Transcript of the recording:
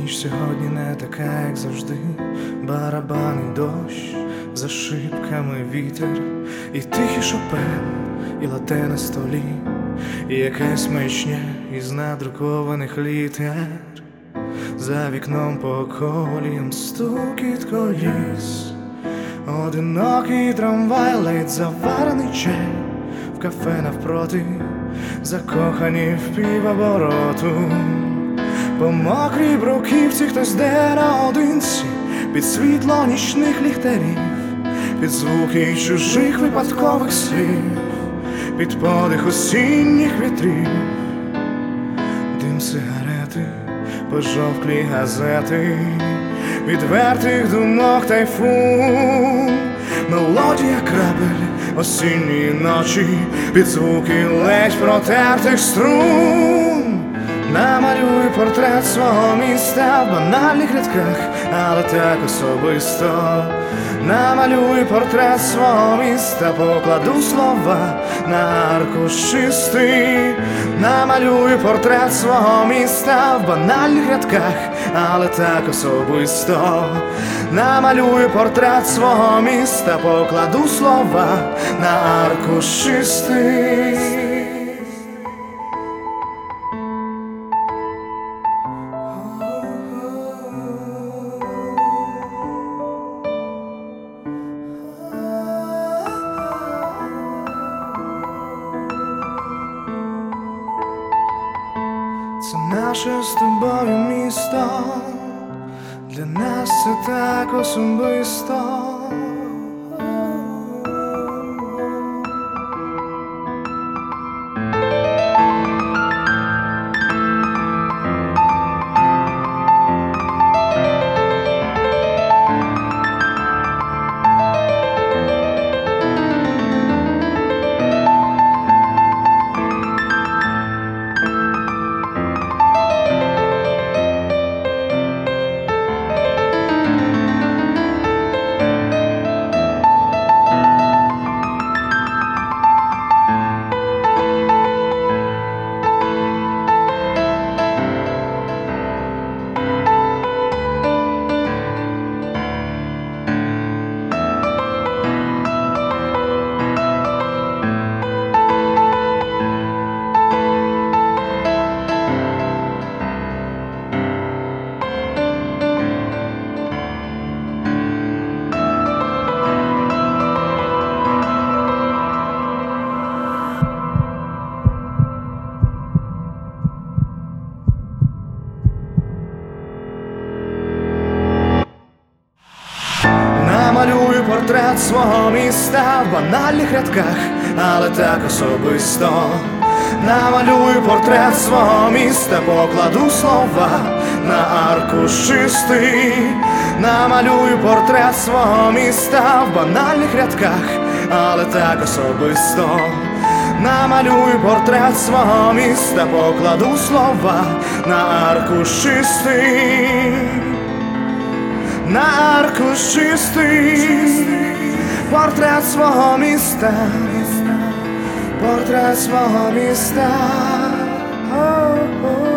Ніч сьогодні не така, як завжди. Барабанний дощ, за шибками вітер, і тихий Шопен, і лате на столі, і якась маячня із надрукованих літер. За вікном по коліям стукіт коліс, одинокий трамвай, ледь заварений чай, в кафе навпроти, закохані в півобороту. По мокрій бруківці хтось де наодинці, під світло нічних ліхтарів, під звуки чужих випадкових слів, під подих осінніх вітрів. Дим сигарети, пожовклі газети, відвертих думок тайфун, мелодія крапель осінньої ночі, під звуки ледь протертих струн. Намалюй портрет свого міста в банальних рядках, але так особисто. Намалюй портрет свого міста, покладу слова на аркуш чистий. Намалюй портрет свого міста в банальних рядках, але так особисто. Намалюй портрет свого міста, покладу слова на аркуш чистий. Це наше з тобою місто, для нас це так особисто. Намалюй портрет свого міста в банальних рядках, але так особисто. Намалюй портрет свого міста, покладу слова на аркуш чистий. Намалюй портрет свого міста в банальних рядках, але так особисто. Намалюй портрет свого міста, покладу слова на аркуш чистий. На аркуш чистий, портрет свого міста, портрет свого міста.